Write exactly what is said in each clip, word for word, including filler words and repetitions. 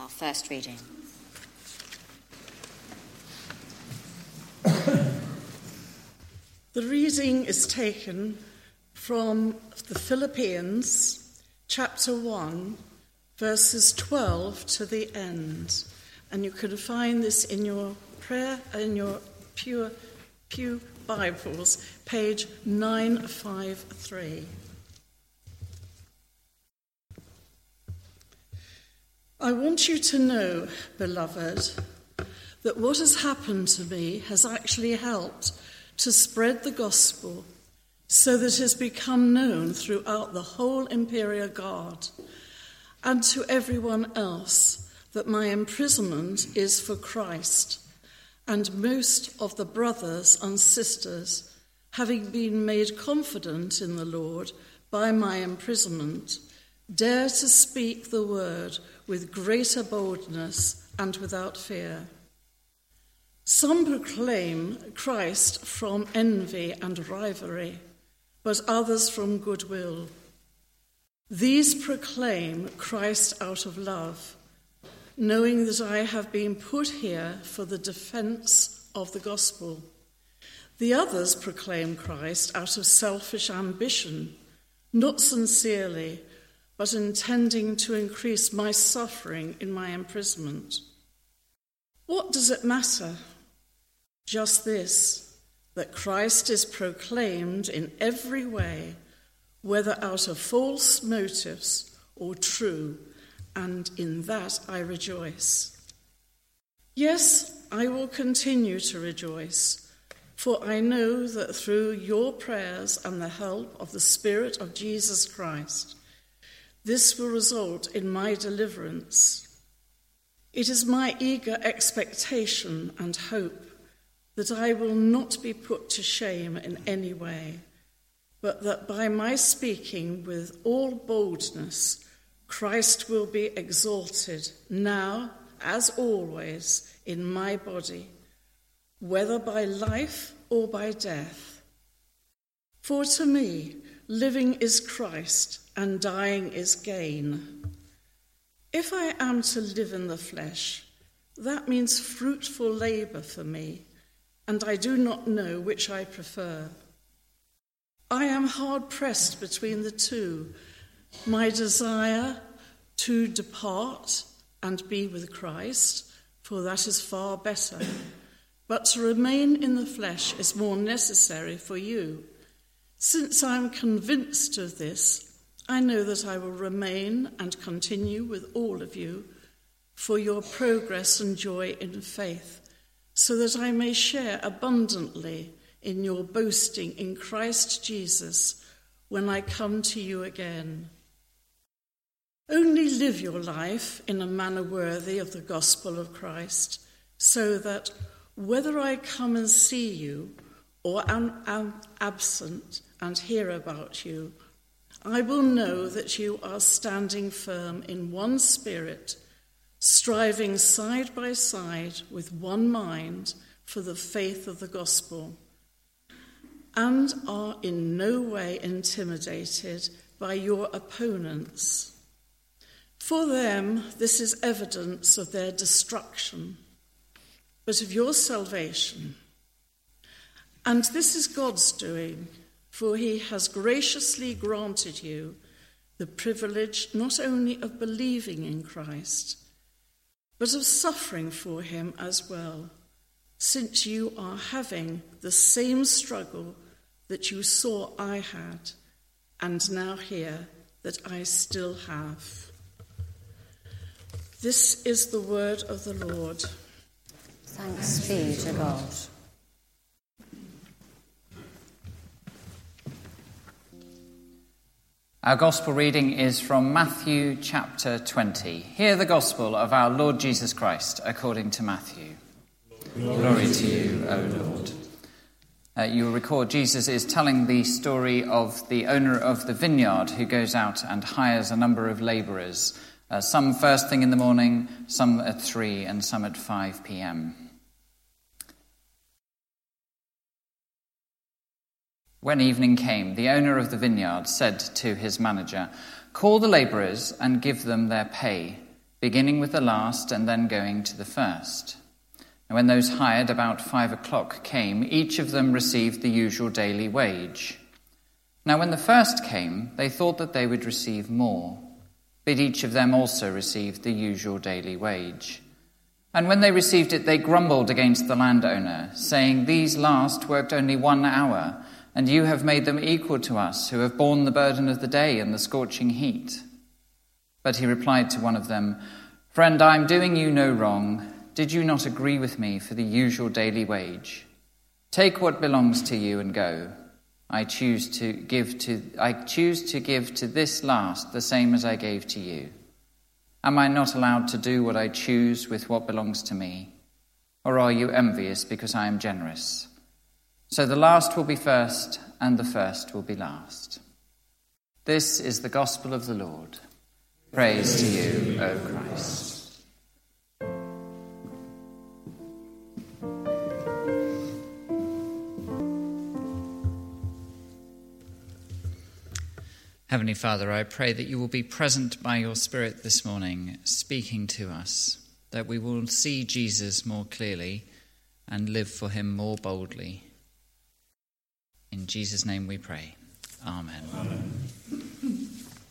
our first reading. The reading is taken from the Philippians, chapter one, verses twelve to the end. And you can find this in your prayer, in your Pew, Pew Bibles, page nine fifty-three. I want you to know, beloved, that what has happened to me has actually helped to spread the gospel so that it has become known throughout the whole Imperial Guard and to everyone else that my imprisonment is for Christ, and most of the brothers and sisters, having been made confident in the Lord by my imprisonment, dare to speak the word with greater boldness and without fear. Some proclaim Christ from envy and rivalry, but others from goodwill. These proclaim Christ out of love, knowing that I have been put here for the defense of the gospel. The others proclaim Christ out of selfish ambition, not sincerely, but intending to increase my suffering in my imprisonment. What does it matter? Just this, that Christ is proclaimed in every way, whether out of false motives or true, and in that I rejoice. Yes, I will continue to rejoice, for I know that through your prayers and the help of the Spirit of Jesus Christ, this will result in my deliverance. It is my eager expectation and hope that I will not be put to shame in any way, but that by my speaking with all boldness, Christ will be exalted now, as always, in my body, whether by life or by death. For to me, living is Christ, and dying is gain. If I am to live in the flesh, that means fruitful labour for me, and I do not know which I prefer. I am hard-pressed between the two, my desire to depart and be with Christ, for that is far better, but to remain in the flesh is more necessary for you. Since I am convinced of this, I know that I will remain and continue with all of you for your progress and joy in faith, so that I may share abundantly in your boasting in Christ Jesus when I come to you again. Only live your life in a manner worthy of the gospel of Christ, so that whether I come and see you or am, am absent and hear about you, I will know that you are standing firm in one spirit, striving side by side with one mind for the faith of the gospel, and are in no way intimidated by your opponents. For them, this is evidence of their destruction, but of your salvation. And this is God's doing, for he has graciously granted you the privilege not only of believing in Christ, but of suffering for him as well, since you are having the same struggle that you saw I had, and now hear that I still have. This is the word of the Lord. Thanks be to God. Our gospel reading is from Matthew chapter twenty. Hear the gospel of our Lord Jesus Christ according to Matthew. Glory, Glory to you, O Lord. Uh, you'll record Jesus is telling the story of the owner of the vineyard who goes out and hires a number of labourers, uh, some first thing in the morning, some at three and some at five p.m. When evening came, the owner of the vineyard said to his manager, "Call the labourers and give them their pay, beginning with the last and then going to the first. And when those hired about five o'clock came, each of them received the usual daily wage. Now when the first came, they thought that they would receive more, but each of them also received the usual daily wage. And when they received it, they grumbled against the landowner, saying, 'These last worked only one hour, and you have made them equal to us, who have borne the burden of the day and the scorching heat.' But he replied to one of them, 'Friend, I am doing you no wrong. Did you not agree with me for the usual daily wage? Take what belongs to you and go. I choose to give to I choose to give to this last the same as I gave to you. Am I not allowed to do what I choose with what belongs to me? Or are you envious because I am generous? So the last will be first, and the first will be last.' This is the gospel of the Lord. Praise to you, O Christ." Heavenly Father, I pray that you will be present by your Spirit this morning, speaking to us, that we will see Jesus more clearly and live for him more boldly. In Jesus' name we pray. Amen. Amen.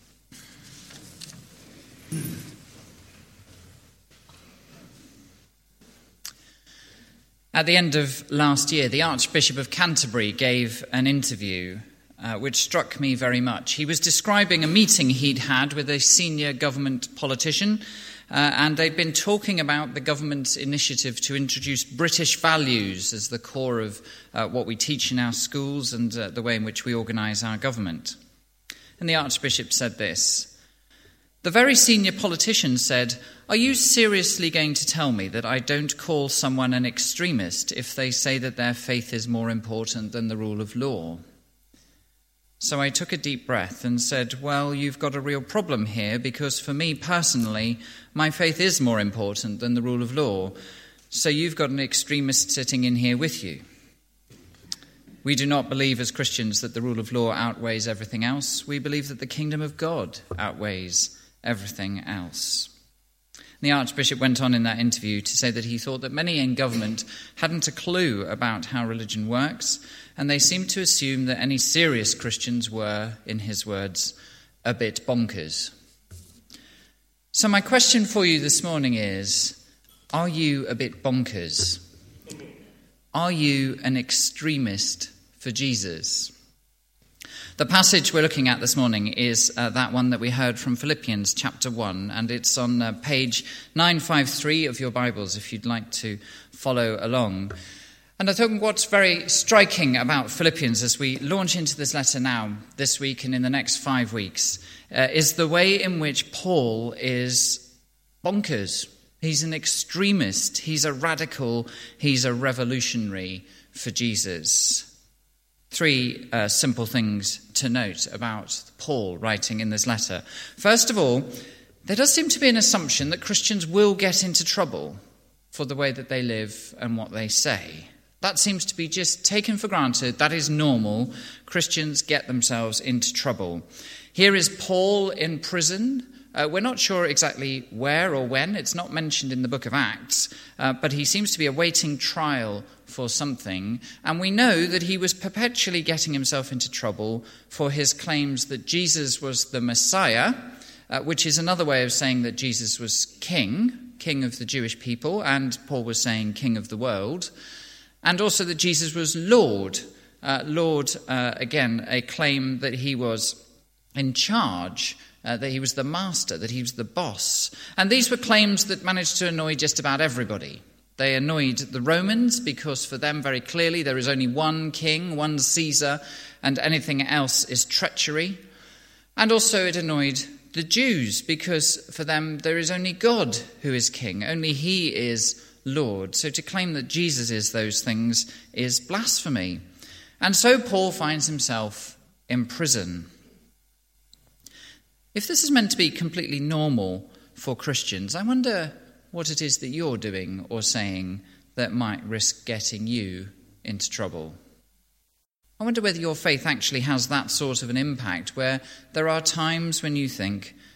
At the end of last year, the Archbishop of Canterbury gave an interview Uh, which struck me very much. He was describing a meeting he'd had with a senior government politician, uh, and they'd been talking about the government's initiative to introduce British values as the core of uh, what we teach in our schools and uh, the way in which we organise our government. And the Archbishop said this: "The very senior politician said, 'Are you seriously going to tell me that I don't call someone an extremist if they say that their faith is more important than the rule of law?' So I took a deep breath and said, well, you've got a real problem here, because for me personally, my faith is more important than the rule of law. So you've got an extremist sitting in here with you. We do not believe as Christians that the rule of law outweighs everything else. We believe that the kingdom of God outweighs everything else." The Archbishop went on in that interview to say that he thought that many in government hadn't a clue about how religion works, and they seemed to assume that any serious Christians were, in his words, a bit bonkers. So my question for you this morning is, are you a bit bonkers? Are you an extremist for Jesus? The passage we're looking at this morning is uh, that one that we heard from Philippians chapter one, and it's on uh, page nine fifty-three of your Bibles if you'd like to follow along. And I think what's very striking about Philippians as we launch into this letter now, this week and in the next five weeks, uh, is the way in which Paul is bonkers. He's an extremist, he's a radical, he's a revolutionary for Jesus. Three uh, simple things to note about Paul writing in this letter. First of all, there does seem to be an assumption that Christians will get into trouble for the way that they live and what they say. That seems to be just taken for granted. That is normal. Christians get themselves into trouble. Here is Paul in prison. Uh, we're not sure exactly where or when. It's not mentioned in the book of Acts, uh, but he seems to be awaiting trial for something. And we know that he was perpetually getting himself into trouble for his claims that Jesus was the Messiah, uh, which is another way of saying that Jesus was king, king of the Jewish people, and Paul was saying king of the world, and also that Jesus was Lord. Uh, Lord, uh, again, a claim that he was in charge, Uh, that he was the master, that he was the boss. And these were claims that managed to annoy just about everybody. They annoyed the Romans because for them very clearly there is only one king, one Caesar, and anything else is treachery. And also it annoyed the Jews because for them there is only God who is king, only he is Lord. So to claim that Jesus is those things is blasphemy. And so Paul finds himself in prison. If this is meant to be completely normal for Christians, I wonder what it is that you're doing or saying that might risk getting you into trouble. I wonder whether your faith actually has that sort of an impact, where there are times when you think,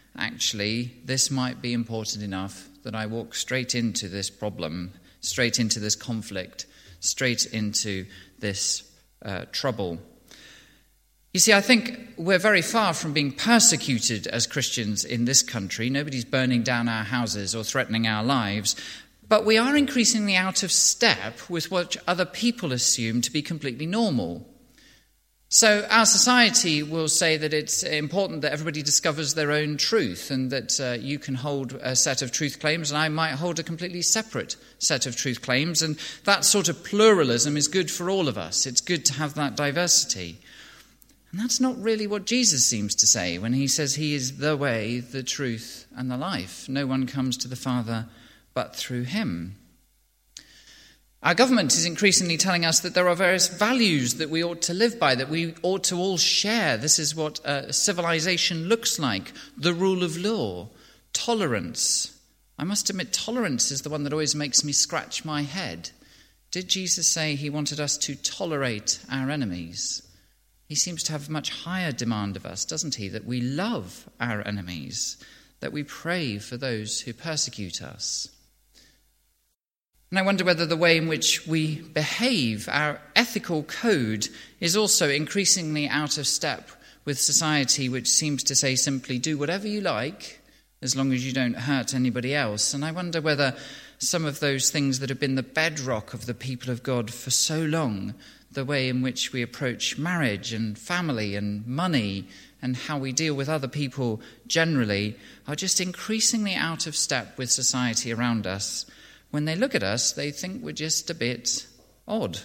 actually, this might be important enough that I walk straight into this problem, straight into this conflict, straight into this uh, trouble. You see, I think we're very far from being persecuted as Christians in this country. Nobody's burning down our houses or threatening our lives. But we are increasingly out of step with what other people assume to be completely normal. So our society will say that it's important that everybody discovers their own truth and that uh, you can hold a set of truth claims and I might hold a completely separate set of truth claims. And that sort of pluralism is good for all of us. It's good to have that diversity. And that's not really what Jesus seems to say when he says he is the way, the truth, and the life. No one comes to the Father but through him. Our government is increasingly telling us that there are various values that we ought to live by, that we ought to all share. This is what uh, civilization looks like. The rule of law, tolerance. I must admit, tolerance is the one that always makes me scratch my head. Did Jesus say he wanted us to tolerate our enemies? He seems to have a much higher demand of us, doesn't he? That we love our enemies, that we pray for those who persecute us. And I wonder whether the way in which we behave, our ethical code, is also increasingly out of step with society, which seems to say simply do whatever you like as long as you don't hurt anybody else. And I wonder whether some of those things that have been the bedrock of the people of God for so long, the way in which we approach marriage and family and money and how we deal with other people generally, are just increasingly out of step with society around us. When they look at us, they think we're just a bit odd.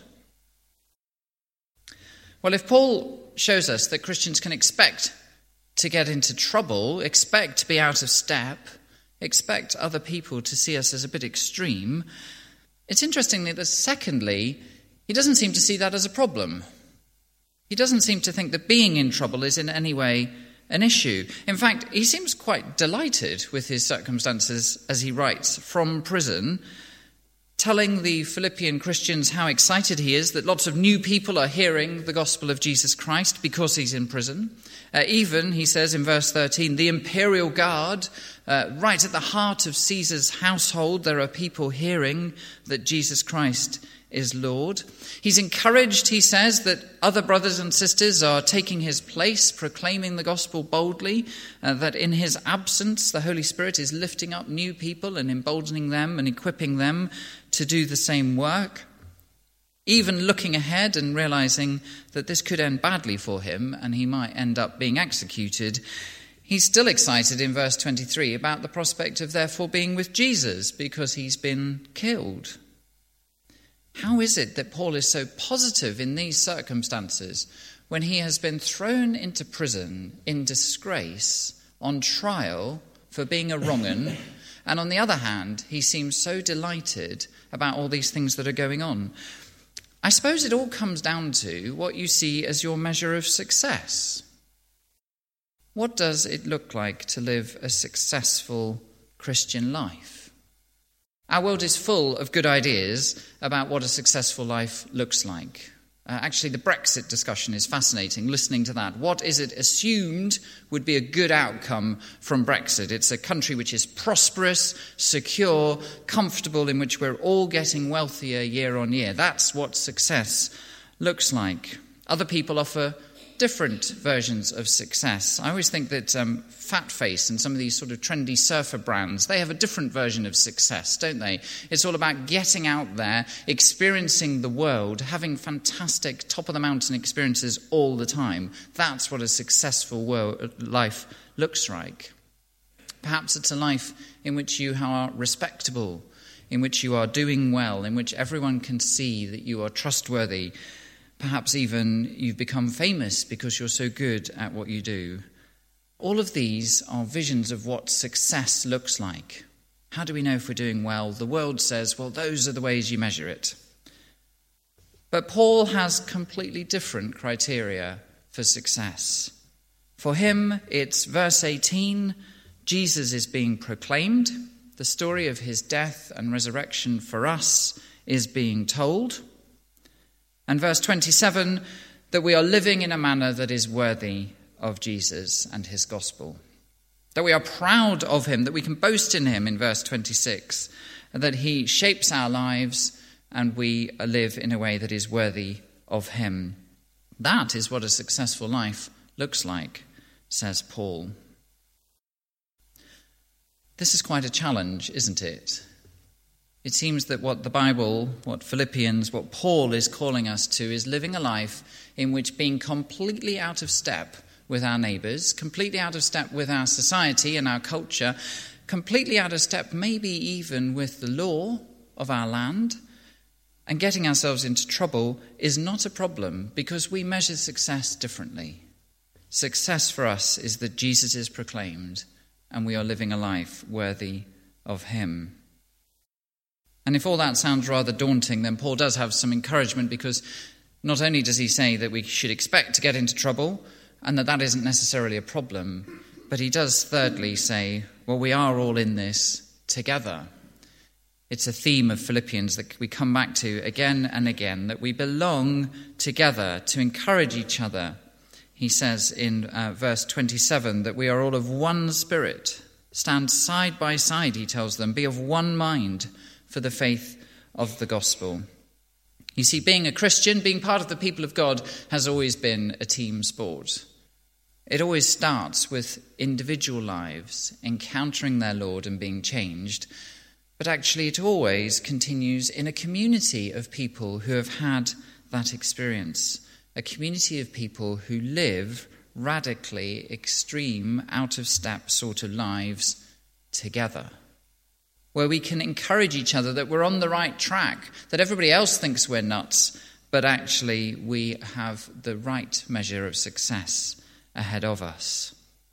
Well, if Paul shows us that Christians can expect to get into trouble, expect to be out of step, expect other people to see us as a bit extreme, it's interesting that secondly, he doesn't seem to see that as a problem. He doesn't seem to think that being in trouble is in any way an issue. In fact, he seems quite delighted with his circumstances as he writes from prison, telling the Philippian Christians how excited he is that lots of new people are hearing the gospel of Jesus Christ because he's in prison. Uh, even, he says in verse thirteen, the imperial guard, uh, right at the heart of Caesar's household, there are people hearing that Jesus Christ is Lord. He's encouraged, he says, that other brothers and sisters are taking his place, proclaiming the gospel boldly, uh, that in his absence the Holy Spirit is lifting up new people and emboldening them and equipping them to do the same work. Even looking ahead and realizing that this could end badly for him and he might end up being executed, he's still excited in verse twenty-three about the prospect of therefore being with Jesus because he's been killed. How is it that Paul is so positive in these circumstances when he has been thrown into prison in disgrace, on trial for being a wrong-un, and on the other hand, he seems so delighted about all these things that are going on? I suppose it all comes down to what you see as your measure of success. What does it look like to live a successful Christian life? Our world is full of good ideas about what a successful life looks like. Uh, actually, the Brexit discussion is fascinating, listening to that. What is it assumed would be a good outcome from Brexit? It's a country which is prosperous, secure, comfortable, in which we're all getting wealthier year on year. That's what success looks like. Other people offer different versions of success. I always think that um, Fat Face and some of these sort of trendy surfer brands, they have a different version of success, don't they? It's all about getting out there, experiencing the world, having fantastic top-of-the-mountain experiences all the time. That's what a successful world, life looks like. Perhaps it's a life in which you are respectable, in which you are doing well, in which everyone can see that you are trustworthy. Perhaps even you've become famous because you're so good at what you do. All of these are visions of what success looks like. How do we know if we're doing well? The world says, well, those are the ways you measure it. But Paul has completely different criteria for success. For him, it's verse eighteen, Jesus is being proclaimed. The story of his death and resurrection for us is being told. And verse twenty-seven, that we are living in a manner that is worthy of Jesus and his gospel. that we are proud of him, that we can boast in him in verse twenty-six, and that he shapes our lives and we live in a way that is worthy of him. That is what a successful life looks like, says Paul. This is quite a challenge, isn't it? It seems that what the Bible, what Philippians, what Paul is calling us to is living a life in which being completely out of step with our neighbours, completely out of step with our society and our culture, completely out of step maybe even with the law of our land, and getting ourselves into trouble is not a problem because we measure success differently. Success for us is that Jesus is proclaimed and we are living a life worthy of him. And if all that sounds rather daunting, then Paul does have some encouragement, because not only does he say that we should expect to get into trouble and that that isn't necessarily a problem, but he does thirdly say, well, we are all in this together. It's a theme of Philippians that we come back to again and again, that we belong together to encourage each other. He says in uh, verse twenty-seven that we are all of one spirit. Stand side by side, he tells them, be of one mind for the faith of the gospel. You see, being a Christian, being part of the people of God, has always been a team sport. It always starts with individual lives encountering their Lord and being changed, but actually it always continues in a community of people who have had that experience, a community of people who live radically extreme, out-of-step sort of lives together, where we can encourage each other that we're on the right track, that everybody else thinks we're nuts, but actually we have the right measure of success ahead of us.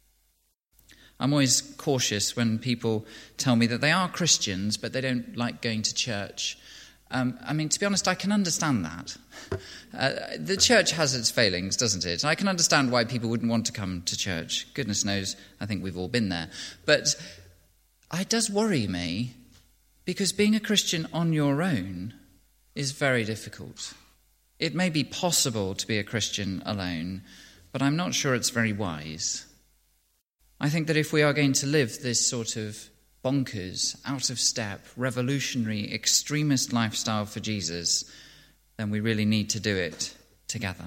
I'm always cautious when people tell me that they are Christians, but they don't like going to church. Um, I mean, to be honest, I can understand that. Uh, the church has its failings, doesn't it? I can understand why people wouldn't want to come to church. Goodness knows, I think we've all been there. But it does worry me, because being a Christian on your own is very difficult. It may be possible to be a Christian alone, but I'm not sure it's very wise. I think that if we are going to live this sort of bonkers, out-of-step, revolutionary, extremist lifestyle for Jesus, then we really need to do it together.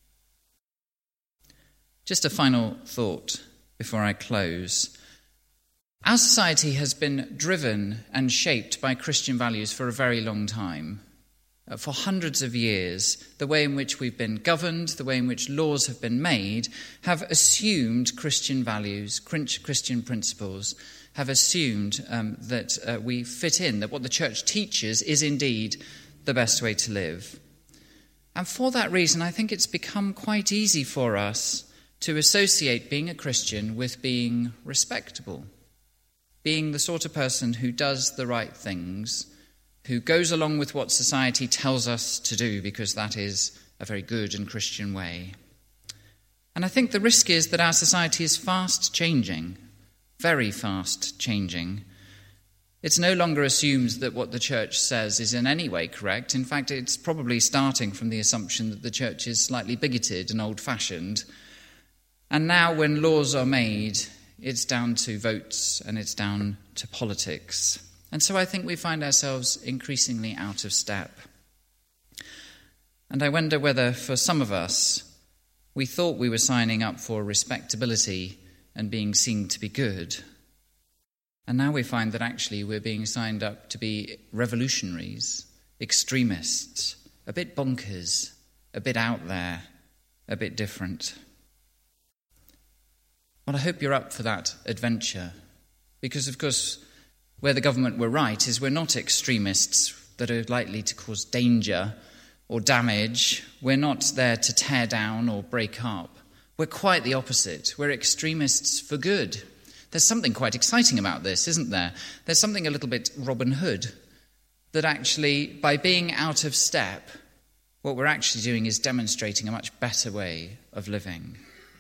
Just a final thought before I close. Our society has been driven and shaped by Christian values for a very long time. For hundreds of years, the way in which we've been governed, the way in which laws have been made, have assumed Christian values, Christian principles, have assumed um, that uh, we fit in, that what the church teaches is indeed the best way to live. And for that reason, I think it's become quite easy for us to associate being a Christian with being respectable, being the sort of person who does the right things, who goes along with what society tells us to do, because that is a very good and Christian way. And I think the risk is that our society is fast changing, very fast changing. It's no longer assumed that what the church says is in any way correct. In fact, it's probably starting from the assumption that the church is slightly bigoted and old-fashioned. And now when laws are made, it's down to votes and it's down to politics. And so I think we find ourselves increasingly out of step. And I wonder whether, for some of us, we thought we were signing up for respectability and being seen to be good. And now we find that actually we're being signed up to be revolutionaries, extremists, a bit bonkers, a bit out there, a bit different. Well, I hope you're up for that adventure, because, of course, where the government were right is we're not extremists that are likely to cause danger or damage. We're not there to tear down or break up. We're quite the opposite. We're extremists for good. There's something quite exciting about this, isn't there? There's something a little bit Robin Hood, that actually, by being out of step, what we're actually doing is demonstrating a much better way of living.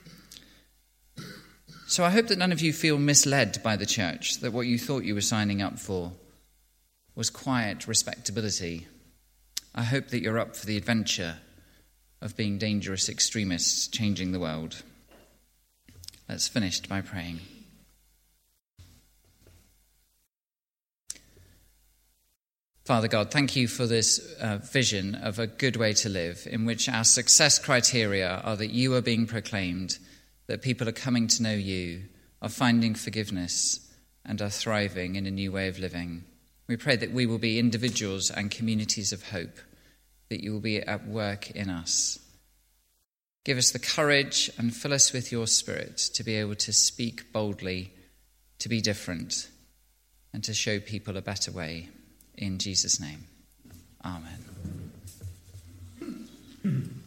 So I hope that none of you feel misled by the church, that what you thought you were signing up for was quiet respectability. I hope that you're up for the adventure of being dangerous extremists changing the world. Let's finish by praying. Father God, thank you for this uh, vision of a good way to live, in which our success criteria are that you are being proclaimed, that people are coming to know you, are finding forgiveness, and are thriving in a new way of living. We pray that we will be individuals and communities of hope, that you will be at work in us. Give us the courage and fill us with your Spirit to be able to speak boldly, to be different, and to show people a better way. In Jesus' name, amen.